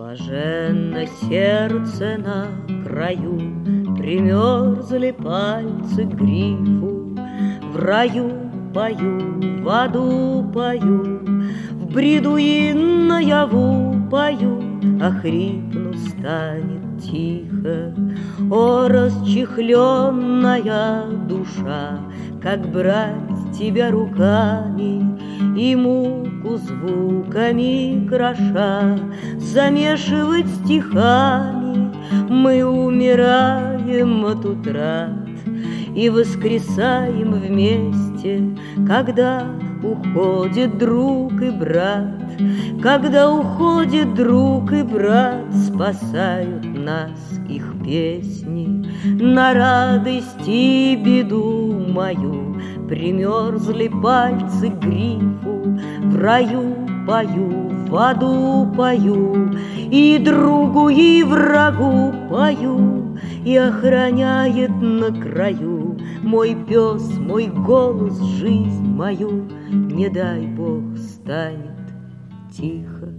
Блаженно сердце на краю, примерзли пальцы к грифу. В раю пою, в аду пою, в бреду и наяву пою, а хрипну станет тихо. О, расчехленная душа, как брать тебя руками и муку звуками кроша замешивать стихами. Мы умираем от утрат и воскресаем вместе, когда уходит друг и брат. Когда уходит друг и брат, спасают нас их песни. На радость и беду мою примерзли пальцы к грифу. В раю пою, в аду пою, и другу, и врагу пою, и охраняет на краю мой пес, мой голос, жизнь мою. Не дай Бог станет тихо.